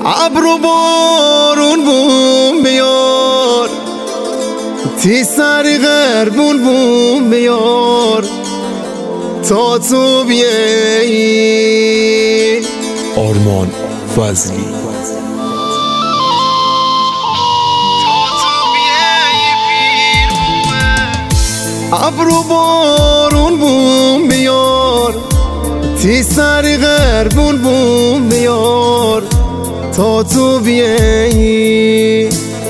ابر و بارون بوم بیار، تی سری غربون بوم بیار تا تو بیایی. آرمان فضلی. ابر و بارون بوم بیار، تی سری غربون بوم بیار تا تو بیایی.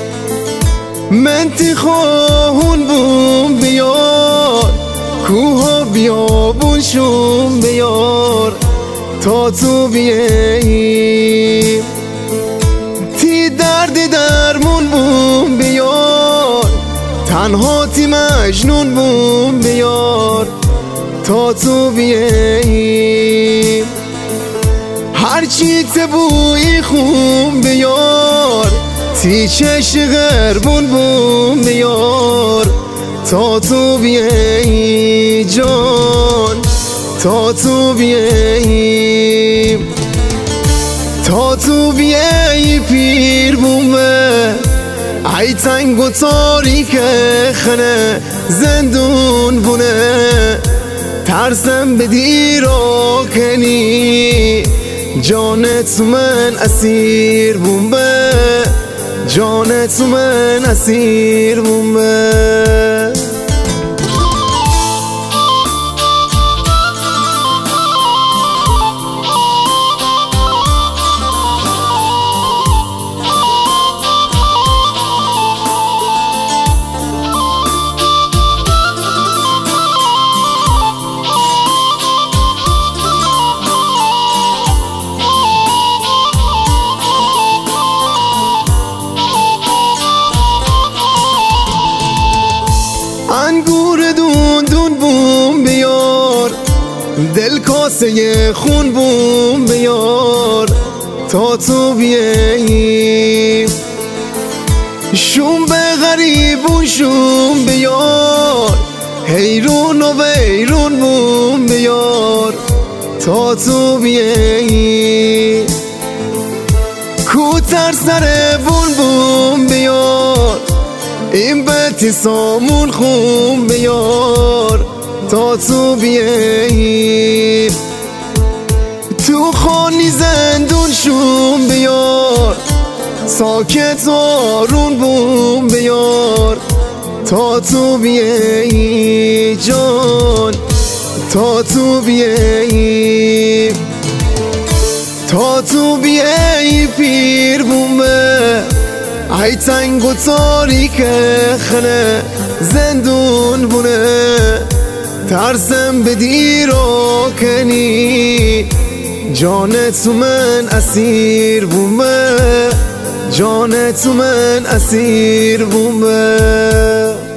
من تی خواهون بوم بیار، کوه و بیابون شوم بیار تا تو بیایی. تی درد درمون بوم بیار، تنها تی مجنون بوم بیار تا تو بیایی. هرچی تبوی خون بیار، تی چش غربون بوم بیار تا تو بیایی جان، تا تو بیایی. تا تو بیایی پیر بومه، ای تنگ و تاریک خنه زندون بونه. ترسم بدی را کنی، جانت من اسیر بومه، جانت من اسیر بومه. انگور دون دون بوم بیار، دل کاسه خون بوم بیار تا تو بیایی. شوم به غریبون شوم بیار، حیرون و بیرون بوم بیار تا تو بیایی. کوتر سر بون بوم بیار، این بتی سامون خون بیار تا تو بیایی. تو خانی زندون شوم بیار، ساکت آرون بوم بیار تا تو بیایی جان، تا تو بیایی. تا تو بیایی پیر بومه، ای تنگ و تاریک خنه زندون بونه. ترسم بدی را کنی، جانت من اسیر بومه، جانت من اسیر بومه.